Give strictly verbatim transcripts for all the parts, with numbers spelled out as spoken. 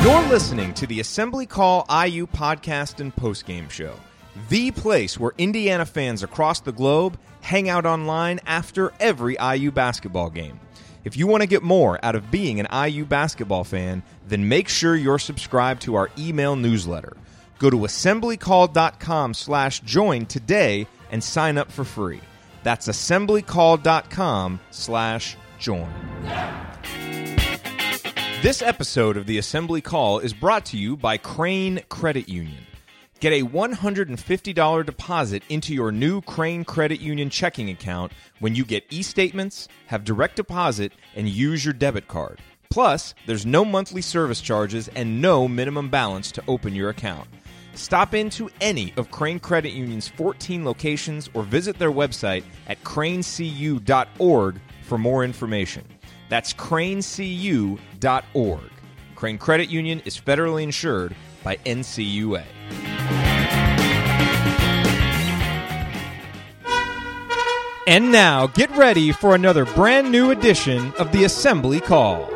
You're listening to the Assembly Call I U podcast and postgame show, the place where Indiana fans across the globe hang out online after every I U basketball game. If you want to get more out of being an I U basketball fan, then make sure you're subscribed to our email newsletter. Go to assemblycall.com slash join today and sign up for free. That's assemblycall.com slash join. This episode of the Assembly Call is brought to you by Crane Credit Union. Get a one hundred fifty dollars deposit into your new Crane Credit Union checking account when you get e-statements, have direct deposit, and use your debit card. Plus, there's no monthly service charges and no minimum balance to open your account. Stop into any of Crane Credit Union's fourteen locations or visit their website at crane c u dot org for more information. That's crane c u dot org. Crane Credit Union is federally insured by N C U A. And now, get ready for another brand new edition of the Assembly Call.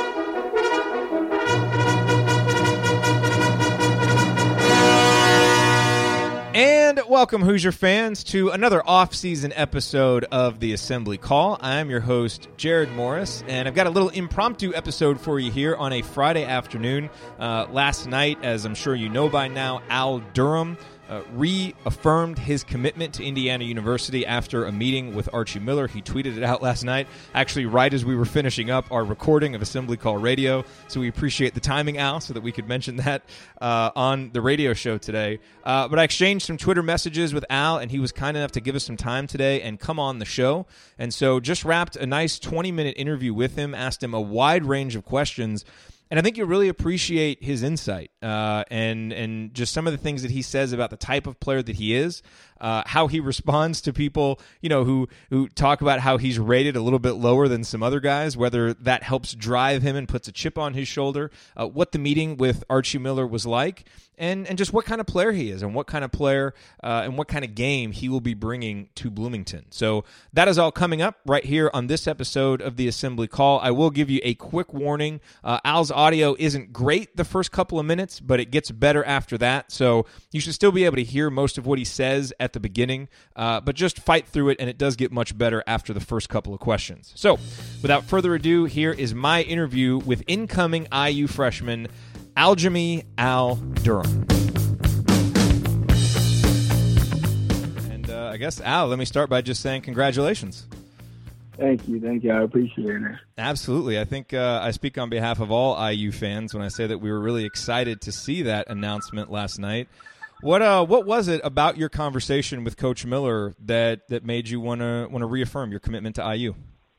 And welcome, Hoosier fans, to another off-season episode of the Assembly Call. I'm your host, Jared Morris, and I've got a little impromptu episode for you here on a Friday afternoon. Uh, last night, as I'm sure you know by now, Al Durham Uh, reaffirmed his commitment to Indiana University after a meeting with Archie Miller. He tweeted it out last night, actually right as we were finishing up our recording of Assembly Call Radio. So we appreciate the timing, Al, so that we could mention that uh, on the radio show today. Uh, but I exchanged some Twitter messages with Al, and he was kind enough to give us some time today and come on the show. And so just wrapped a nice twenty-minute interview with him, asked him a wide range of questions. And I think you'll really appreciate his insight uh, and and just some of the things that he says about the type of player that he is, uh, how he responds to people, you know, who who talk about how he's rated a little bit lower than some other guys, whether that helps drive him and puts a chip on his shoulder, uh, what the meeting with Archie Miller was like, and and just what kind of player he is and what kind of player uh, and what kind of game he will be bringing to Bloomington. So that is all coming up right here on this episode of the Assembly Call. I will give you a quick warning. Uh, Al's audio isn't great the first couple of minutes, but it gets better after that. So you should still be able to hear most of what he says at the beginning, uh, but just fight through it, and it does get much better after the first couple of questions. So without further ado, here is my interview with incoming I U freshman Aljamae Al Durham. And uh, I guess, Al, let me start by just saying congratulations. Thank you. Thank you. I appreciate it. Absolutely. I think uh, I speak on behalf of all I U fans when I say that we were really excited to see that announcement last night. What uh, what was it about your conversation with Coach Miller that, that made you want to want to reaffirm your commitment to I U?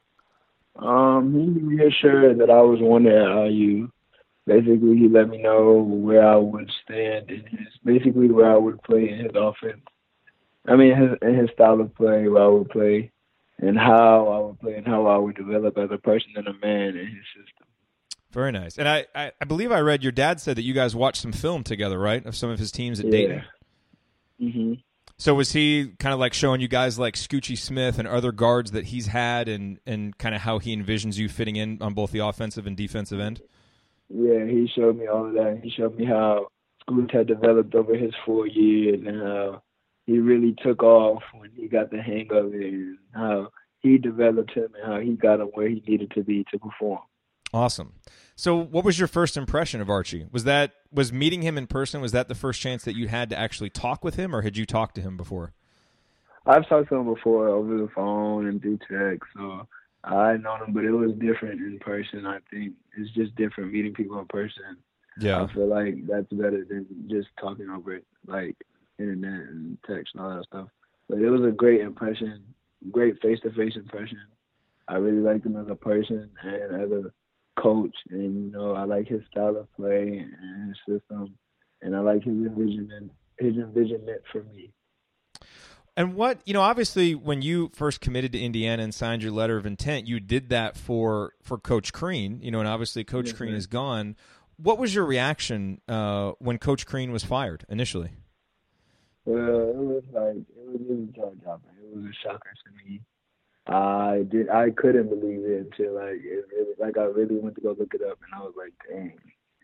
Um, he reassured that I was wanted at I U. Basically, he let me know where I would stand in his, basically where I would play in his offense. I mean, his, in his style of play, where I would play, and how I would play, and how I would develop as a person and a man in his system. Very nice. And I, I, I believe I read your dad said that you guys watched some film together, right, of some of his teams at yeah. Dayton? Mm-hmm. So was he kind of like showing you guys like Scoochie Smith and other guards that he's had, and, and kind of how he envisions you fitting in on both the offensive and defensive end? Yeah, he showed me all of that. He showed me how Scoot had developed over his four years and how he really took off when he got the hang of it, and how he developed him and how he got him where he needed to be to perform. Awesome. So what was your first impression of Archie? Was that was meeting him in person, was that the first chance that you had to actually talk with him, or had you talked to him before? I've talked to him before over the phone and through text, so I known him, but it was different in person. I think it's just different meeting people in person. Yeah. I feel like that's better than just talking over it, like internet and text and all that stuff. But it was a great impression, great face-to-face impression. I really liked him as a person and as a coach, and you know, I like his style of play and his system, and I like his envisionment, his envisionment for me. And what, you know, obviously when you first committed to Indiana and signed your letter of intent, you did that for, for Coach Crean, you know, and obviously Coach yes, Crean sir. is gone. What was your reaction uh, when Coach Crean was fired initially? Well, it was like, it was really jaw-dropping. It was a shocker to me. I did. I couldn't believe it until like it really, like I really went to go look it up, and I was like, dang.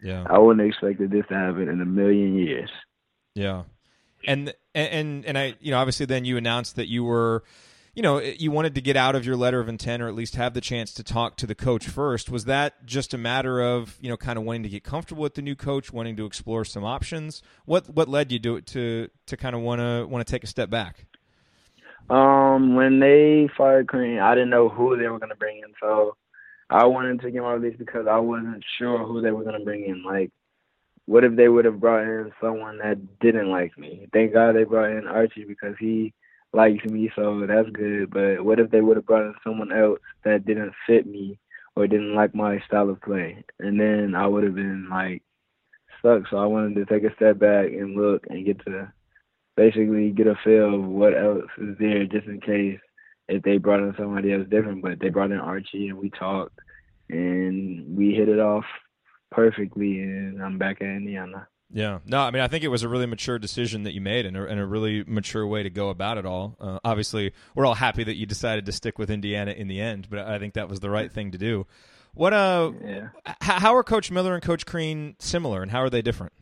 Yeah. I wouldn't have expected this to happen in a million years. Yeah. And, and, and I, you know, obviously then you announced that you were, you know, you wanted to get out of your letter of intent or at least have the chance to talk to the coach first. Was that just a matter of, you know, kind of wanting to get comfortable with the new coach, wanting to explore some options? What, what led you to, to, to kind of want to, want to take a step back? Um, when they fired Crean, I didn't know who they were going to bring in. So I wanted to get my release because I wasn't sure who they were going to bring in. Like, what if they would have brought in someone that didn't like me? Thank God they brought in Archie because he likes me, so that's good. But what if they would have brought in someone else that didn't fit me or didn't like my style of play? And then I would have been, like, stuck. So I wanted to take a step back and look and get to basically get a feel of what else is there just in case if they brought in somebody else different. But they brought in Archie, and we talked, and we hit it off perfectly, and I'm back at Indiana. Yeah. No, I mean, I think it was a really mature decision that you made and a, and a really mature way to go about it all. Uh, obviously, we're all happy that you decided to stick with Indiana in the end, but I think that was the right thing to do. What? Uh, yeah. h- how are Coach Miller and Coach Crean similar, and how are they different?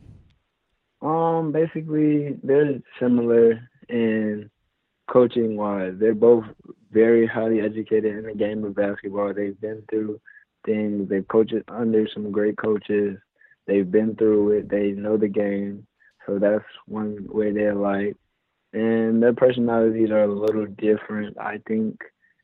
Um, basically, they're similar in coaching-wise. They're both very highly educated in the game of basketball. They've been through things. They've coached under some great coaches. They've been through it. They know the game. So that's one way they're alike. And their personalities are a little different, I think.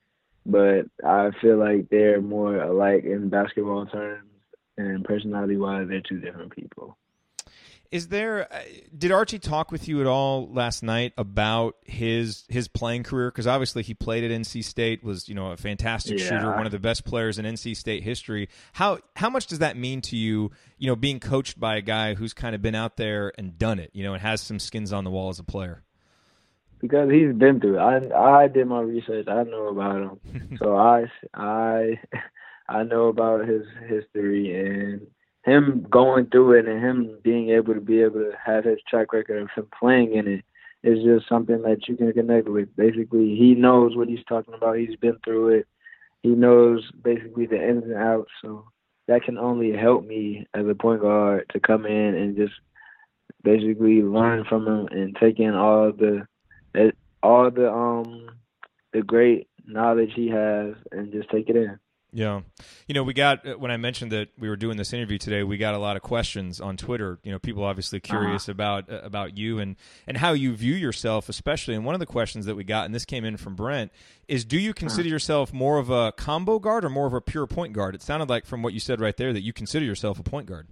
But I feel like they're more alike in basketball terms. And personality-wise, they're two different people. Is there? Did Archie talk with you at all last night about his his playing career? Because obviously he played at N C State, was you know a fantastic yeah. shooter, one of the best players in N C State history. How how much does that mean to you? You know, being coached by a guy who's kind of been out there and done it, you know, and has some skins on the wall as a player. Because he's been through it. I I did my research. I know about him, so I I I know about his history and him going through it and him being able to be able to have his track record of him playing in it is just something that you can connect with. Basically, he knows what he's talking about. He's been through it. He knows basically the ins and outs. So that can only help me as a point guard to come in and just basically learn from him and take in all the all the um the great knowledge he has and just take it in. Yeah. You know, we got, when I mentioned that we were doing this interview today, we got a lot of questions on Twitter. You know, people obviously curious uh-huh. about uh, about you and, and how you view yourself, especially. And one of the questions that we got, and this came in from Brent, is do you consider uh-huh. yourself more of a combo guard or more of a pure point guard? It sounded like from what you said right there that you consider yourself a point guard.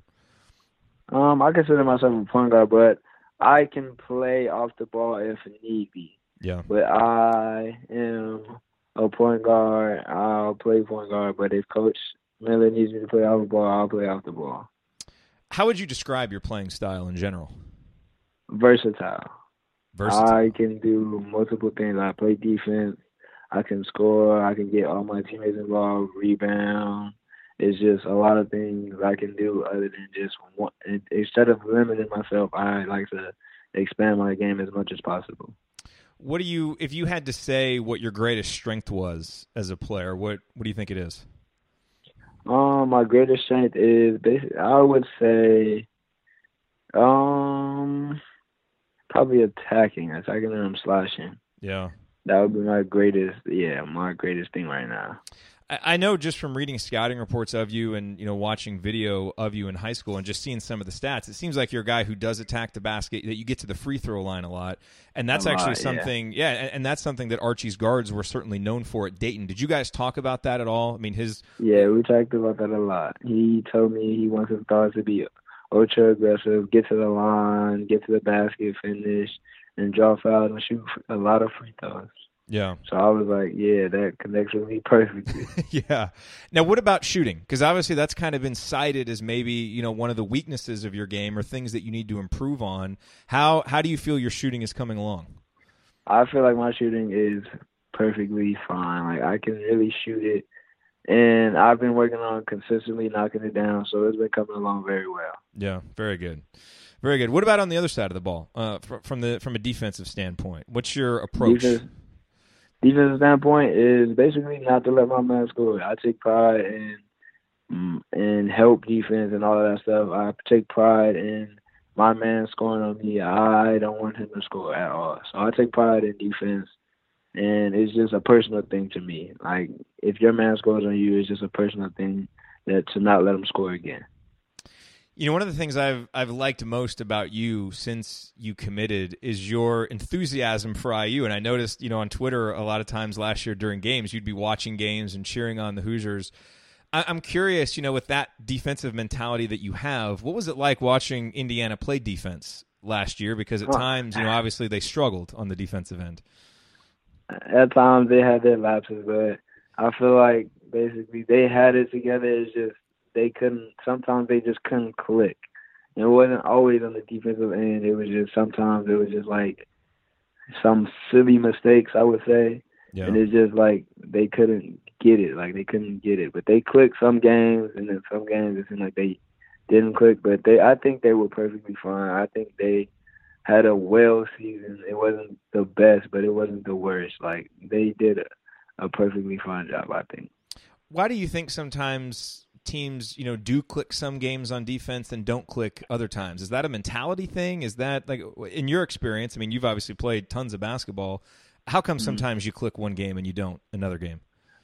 Um, I consider myself a point guard, but I can play off the ball if need be. Yeah. But I am a point guard. I'll play point guard, but if Coach Miller needs me to play off the ball, I'll play off the ball. How would you describe your playing style in general? Versatile. Versatile. I can do multiple things. I play defense. I can score. I can get all my teammates involved, rebound. It's just a lot of things I can do other than just one. Instead of limiting myself, I like to expand my game as much as possible. What do you, if you had to say what your greatest strength was as a player, what what do you think it is? Um, my greatest strength is basically, I would say, um, probably attacking, attacking and slashing. Yeah, that would be my greatest. Yeah, my greatest thing right now. I know just from reading scouting reports of you and, you know, watching video of you in high school and just seeing some of the stats, it seems like you're a guy who does attack the basket, that you get to the free throw line a lot. And that's a actually lot, something, yeah, yeah and, and that's something that Archie's guards were certainly known for at Dayton. Did you guys talk about that at all? I mean, his... Yeah, we talked about that a lot. He told me he wants his guards to be ultra aggressive, get to the line, get to the basket, finish, and draw fouls and shoot a lot of free throws. Yeah. So I was like, yeah, that connects with me perfectly. Yeah. Now, what about shooting? Because obviously that's kind of been cited as maybe, you know, one of the weaknesses of your game or things that you need to improve on. How how do you feel your shooting is coming along? I feel like my shooting is perfectly fine. Like, I can really shoot it. And I've been working on consistently knocking it down, so it's been coming along very well. Yeah, very good. Very good. What about on the other side of the ball, uh, from the from a defensive standpoint? What's your approach? Defense, defensive standpoint is basically not to let my man score. I take pride in mm, and help defense and all of that stuff. I take pride in my man scoring on me. I don't want him to score at all. So I take pride in defense, and it's just a personal thing to me. Like, if your man scores on you, it's just a personal thing that to not let him score again. You know, one of the things I've I've liked most about you since you committed is your enthusiasm for I U. And I noticed, you know, on Twitter a lot of times last year during games, you'd be watching games and cheering on the Hoosiers. I, I'm curious, you know, with that defensive mentality that you have, what was it like watching Indiana play defense last year? Because at times, you know, obviously they struggled on the defensive end. At times they had their lapses, but I feel like basically they had it together. It's just they couldn't, sometimes they just couldn't click. And it wasn't always on the defensive end. It was just, sometimes it was just like some silly mistakes, I would say. Yeah. And it's just like they couldn't get it. Like they couldn't get it. But they clicked some games, and then some games it seemed like they didn't click. But they, I think they were perfectly fine. I think they had a well season. It wasn't the best, but it wasn't the worst. Like they did a, a perfectly fine job, I think. Why do you think sometimes teams, you know, do click some games on defense and don't click other times? Is that a mentality thing? Is that, like, in your experience, I mean, you've obviously played tons of basketball. How come sometimes you click one game and you don't another game?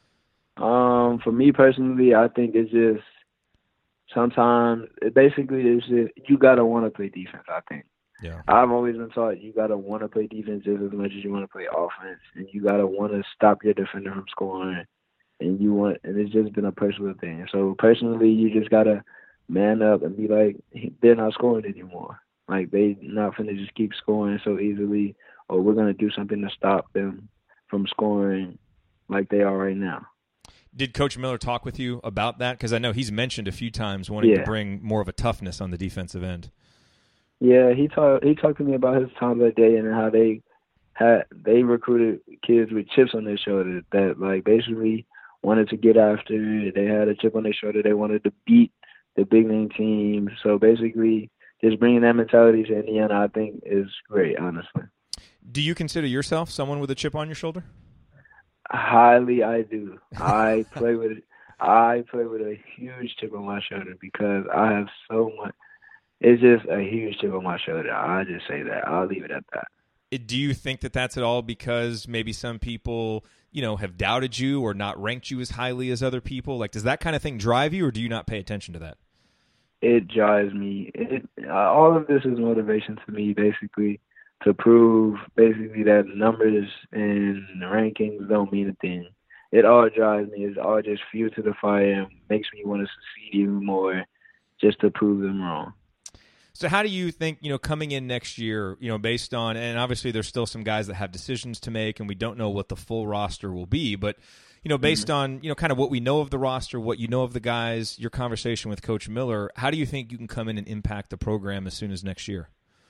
Um, for me personally, I think it's just sometimes it basically is just you gotta want to play defense. I think. Yeah. I've always been taught you gotta want to play defense just as much as you want to play offense, and you gotta want to stop your defender from scoring. And you want, and it's just been a personal thing. So personally, you just gotta man up and be like, they're not scoring anymore. Like they not finna just keep scoring so easily, or we're gonna do something to stop them from scoring like they are right now. Did Coach Miller talk with you about that? Because I know he's mentioned a few times wanting yeah. to bring more of a toughness on the defensive end. Yeah, he talked. He talked to me about his time that day and how they had they recruited kids with chips on their shoulders that like basically wanted to get after. They had a chip on their shoulder. They wanted to beat the big name team. So basically, just bringing that mentality to Indiana, I think, is great, honestly. Do you consider yourself someone with a chip on your shoulder? Highly, I do. I play with I play with a huge chip on my shoulder because I have so much. It's just a huge chip on my shoulder. I just say that. I'll leave it at that. Do you think that that's at all because maybe some people, you know, have doubted you or not ranked you as highly as other people? Like, does that kind of thing drive you, or do you not pay attention to that? It drives me. It, uh, all of this is motivation to me, basically, to prove basically that numbers and rankings don't mean a thing. It all drives me. It's all just fuel to the fire and makes me want to succeed even more just to prove them wrong. So how do you think, you know, coming in next year, you know, based on, and obviously there's still some guys that have decisions to make and we don't know what the full roster will be, but, you know, based mm-hmm. on, you know, kind of what we know of the roster, what you know of the guys, your conversation with Coach Miller, how do you think you can come in and impact the program as soon as next year?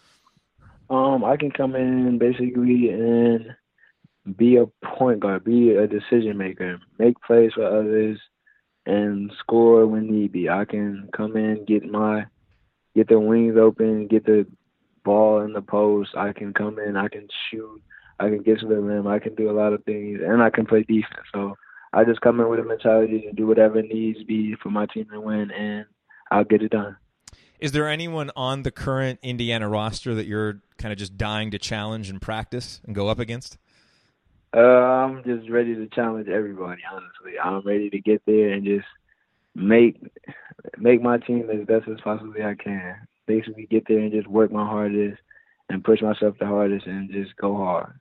Um, I can come in basically and be a point guard, be a decision maker, make plays for others, and score when need be. I can come in, get my get the wings open, get the ball in the post. I can come in, I can shoot, I can get to the rim, I can do a lot of things, and I can play defense. So I just come in with a mentality to do whatever needs to be for my team to win, and I'll get it done. Is there anyone on the current Indiana roster that you're kind of just dying to challenge and practice and go up against? Uh, I'm just ready to challenge everybody, honestly. I'm ready to get there and just make make my team as best as possibly I can. Basically get there and just work my hardest and push myself the hardest and just go hard.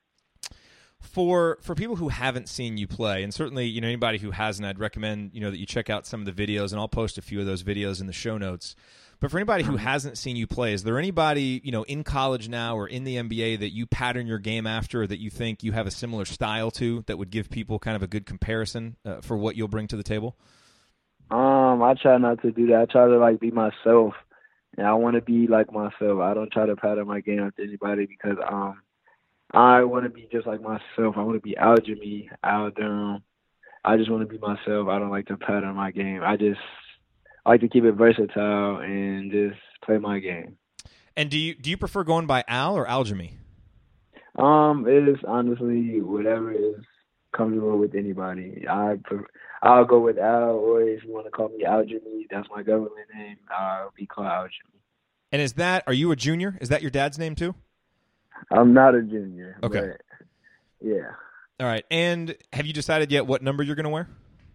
For for people who haven't seen you play, and certainly, you know, anybody who hasn't, I'd recommend, you know, that you check out some of the videos, and I'll post a few of those videos in the show notes. But for anybody who hasn't seen you play, is there anybody, you know, in college now or in the N B A that you pattern your game after, or that you think you have a similar style to, that would give people kind of a good comparison uh, for what you'll bring to the table? Um, I try not to do that. I try to, like, be myself, and I want to be like myself. I don't try to pattern my game after anybody because um, I want to be just like myself. I want to be Al Jimmy, Al Durham. I just want to be myself. I don't like to pattern my game. I just I like to keep it versatile and just play my game. And do you do you prefer going by Al or Al Jimmy? Um, it is honestly whatever is comfortable with anybody. I prefer, I'll go with Al, or if you want to call me Al Jimmy, that's my government name. I'll be called Al Jimmy. And is that, are you a junior? Is that your dad's name too? I'm not a junior. Okay. But yeah. All right. And have you decided yet what number you're going to wear?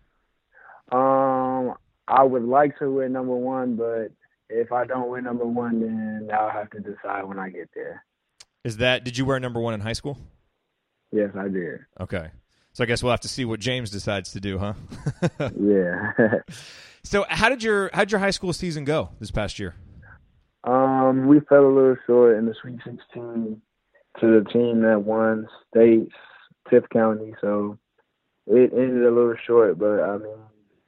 Um, I would like to wear number one, but if I don't wear number one, then I'll have to decide when I get there. Is that, did you wear number one in high school? Yes, I did. Okay. So I guess we'll have to see what James decides to do, huh? Yeah. So how did your how did your high school season go this past year? Um, we fell a little short in the Sweet sixteen to the team that won states, Tift County. So it ended a little short, but I mean,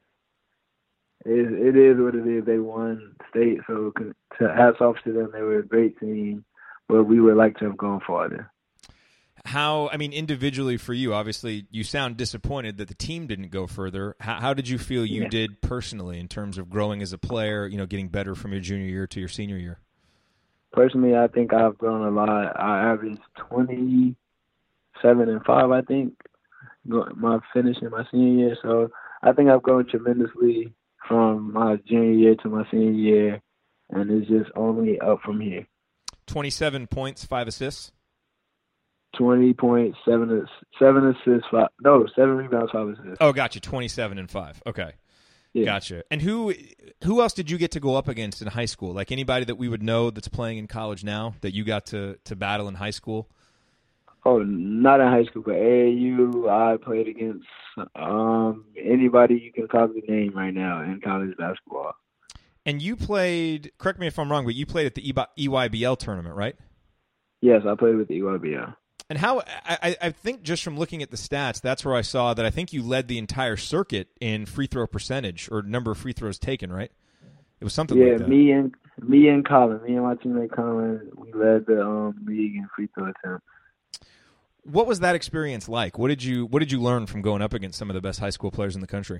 it, it is what it is. They won state, so to hats off to them. They were a great team, but we would like to have gone farther. How, I mean, individually for you, obviously, you sound disappointed that the team didn't go further. How, how did you feel you Yeah. did personally in terms of growing as a player, you know, getting better from your junior year to your senior year? Personally, I think I've grown a lot. I averaged twenty-seven and five, I think, my finish in my senior year. So I think I've grown tremendously from my junior year to my senior year, and it's just only up from here. twenty-seven points, five assists? twenty points, seven, seven assists, five, no, seven rebounds, five assists. Oh, gotcha, twenty-seven and five. Okay. Yeah. Gotcha. And who who else did you get to go up against in high school? Like anybody that we would know that's playing in college now that you got to, to battle in high school? Oh, not in high school, but A A U, I played against um, anybody you can probably name right now in college basketball. And you played, correct me if I'm wrong, but you played at the E Y B L tournament, right? Yes, I played with the E Y B L. And how, I, I think just from looking at the stats, that's where I saw that I think you led the entire circuit in free throw percentage or number of free throws taken, right? It was something yeah, like that. me and me and Colin, me and my teammate Colin, we led the um, league in free throw attempts. What was that experience like? What did you What did you learn from going up against some of the best high school players in the country?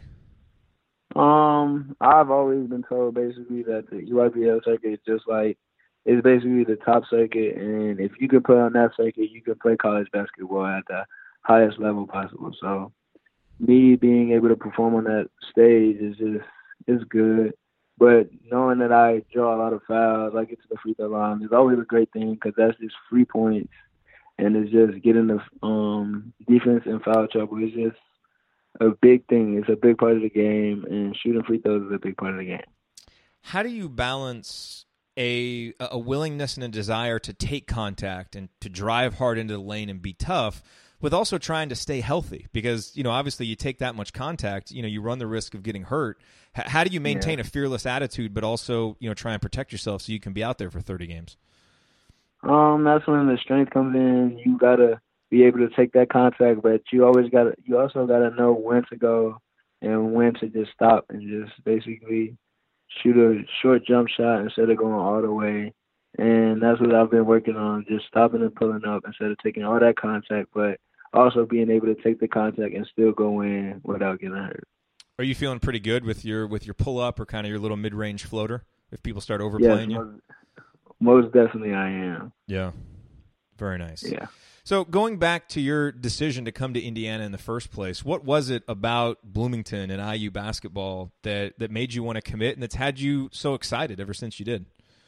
Um, I've always been told basically that the E Y B L circuit is just like, it's basically the top circuit, and if you can play on that circuit, you can play college basketball at the highest level possible. So me being able to perform on that stage is just, it's good. But knowing that I draw a lot of fouls, I get to the free throw line, is always a great thing because that's just free points, and it's just getting the um, defense in foul trouble. It's just a big thing. It's a big part of the game, and shooting free throws is a big part of the game. How do you balance a a willingness and a desire to take contact and to drive hard into the lane and be tough with also trying to stay healthy? Because, you know, obviously you take that much contact, you know, you run the risk of getting hurt. H- how do you maintain yeah. a fearless attitude but also, you know, try and protect yourself so you can be out there for thirty games? Um, that's when the strength comes in. You gotta be able to take that contact, but you always gotta, you also gotta know when to go and when to just stop and just basically shoot a short jump shot instead of going all the way. And that's what I've been working on, just stopping and pulling up instead of taking all that contact, but also being able to take the contact and still go in without getting hurt. Are you feeling pretty good with your with your pull up or kind of your little mid range floater if people start overplaying yes, you? Most, most definitely I am. Yeah. Very nice. Yeah. So going back to your decision to come to Indiana in the first place, what was it about Bloomington and I U basketball that, that made you want to commit and that's had you so excited ever since you did?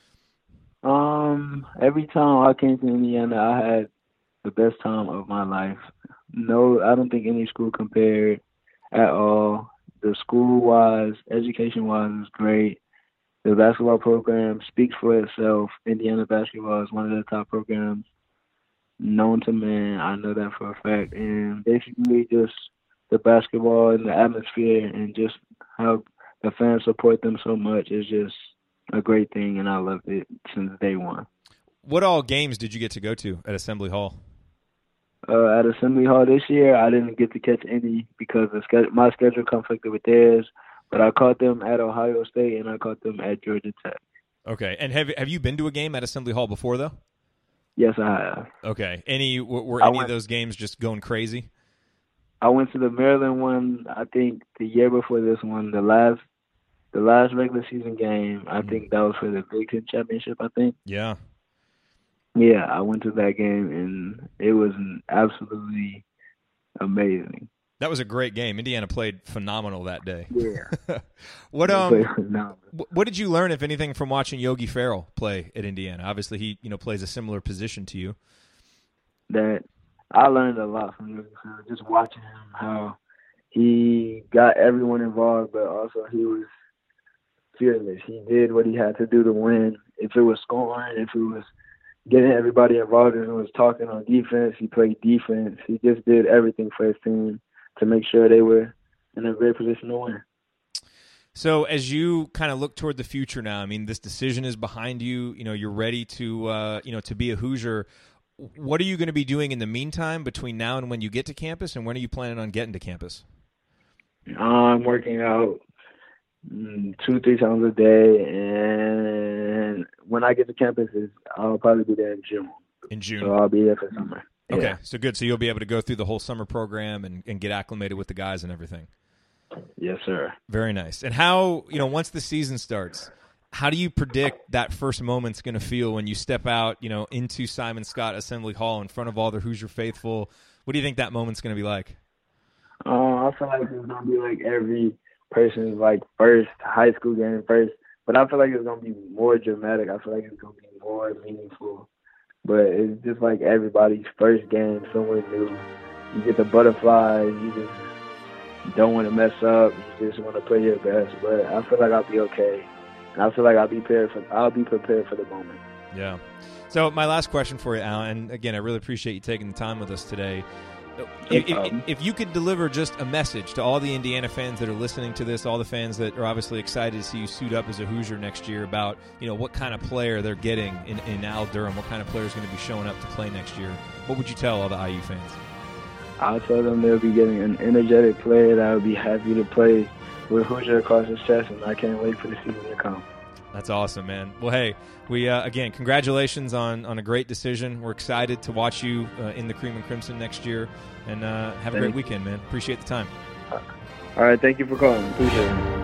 Um, every time I came to Indiana, I had the best time of my life. No, I don't think any school compared at all. The school-wise, education-wise is great. The basketball program speaks for itself. Indiana basketball is one of the top programs known to man. I know that for a fact. And basically just the basketball and the atmosphere and just how the fans support them so much is just a great thing, and I loved it since day one. What all games did you get to go to at Assembly Hall? Uh, at Assembly Hall this year, I didn't get to catch any because the schedule, my schedule conflicted with theirs, but I caught them at Ohio State and I caught them at Georgia Tech. Okay. And have have you been to a game at Assembly Hall before, though? Yes, I have. Okay. Any Were, were any went, of those games just going crazy? I went to the Maryland one, I think, the year before this one, the last the last regular season game. I mm-hmm. think that was for the Big Ten Championship, I think. Yeah. Yeah, I went to that game, and it was an absolutely amazing. That was a great game. Indiana played phenomenal that day. Yeah. what um what did you learn, if anything, from watching Yogi Ferrell play at Indiana? Obviously, he you know plays a similar position to you. That I learned a lot from Yogi Ferrell, just watching him, how he got everyone involved, but also he was fearless. He did what he had to do to win. If it was scoring, if it was getting everybody involved, if it was talking on defense, he played defense. He just did everything for his team to make sure they were in a great position to win. So as you kind of look toward the future now, I mean, this decision is behind you. You know, you're ready to, uh, you know, to be a Hoosier. What are you going to be doing in the meantime between now and when you get to campus, and when are you planning on getting to campus? I'm working out two, three times a day, and when I get to campus, I'll probably be there in June. In June. So I'll be there for summer. Okay, yeah. So good. So you'll be able to go through the whole summer program and, and get acclimated with the guys and everything. Yes, sir. Very nice. And how, you know, once the season starts, how do you predict that first moment's going to feel when you step out, you know, into Simon Skjodt Assembly Hall in front of all the Hoosier faithful? What do you think that moment's going to be like? Uh, I feel like it's going to be like every person's like first high school game first, but I feel like it's going to be more dramatic. I feel like it's going to be more meaningful. But it's just like everybody's first game, somewhere new. You get the butterflies. You just don't want to mess up. You just want to play your best. But I feel like I'll be okay. And I feel like I'll be prepared for. I'll be prepared for the moment. Yeah. So my last question for you, Alan, and again, I really appreciate you taking the time with us today. If, if, if you could deliver just a message to all the Indiana fans that are listening to this, all the fans that are obviously excited to see you suit up as a Hoosier next year, about you know what kind of player they're getting in, in Al Durham, what kind of player is going to be showing up to play next year, what would you tell all the I U fans? I'll tell them they'll be getting an energetic player that will be happy to play with Hoosier across his chest, and I can't wait for the season to come. That's awesome, man. Well, hey, we uh, again, congratulations on, on a great decision. We're excited to watch you uh, in the Cream and Crimson next year, and uh, have a thank great you. weekend, man. Appreciate the time. All right, thank you for calling. Appreciate it.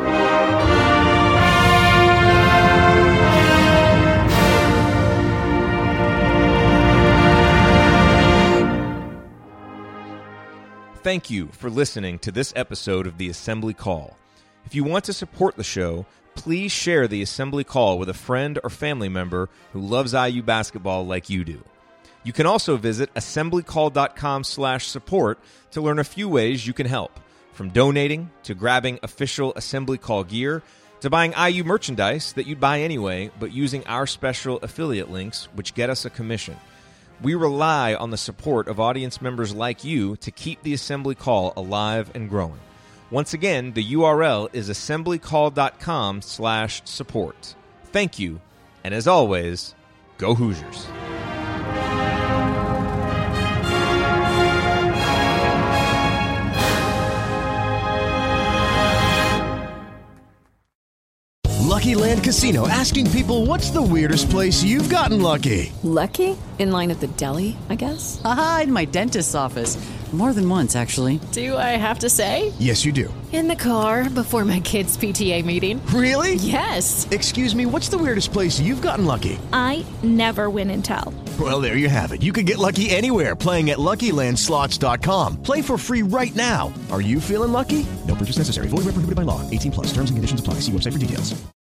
Thank you for listening to this episode of The Assembly Call. If you want to support the show, please share The Assembly Call with a friend or family member who loves I U basketball like you do. You can also visit assemblycall.com slash support to learn a few ways you can help, from donating to grabbing official Assembly Call gear to buying I U merchandise that you'd buy anyway, but using our special affiliate links, which get us a commission. We rely on the support of audience members like you to keep the Assembly Call alive and growing. Once again, the U R L is assemblycall.com slash support. Thank you, and as always, go Hoosiers. Lucky Land Casino, asking people, what's the weirdest place you've gotten lucky? Lucky? In line at the deli, I guess? Aha, in my dentist's office. More than once, actually. Do I have to say? Yes, you do. In the car before my kids' P T A meeting. Really? Yes. Excuse me, what's the weirdest place you've gotten lucky? I never win and tell. Well, there you have it. You can get lucky anywhere, playing at Lucky Land Slots dot com. Play for free right now. Are you feeling lucky? No purchase necessary. Void where prohibited by law. eighteen plus. Terms and conditions apply. See website for details.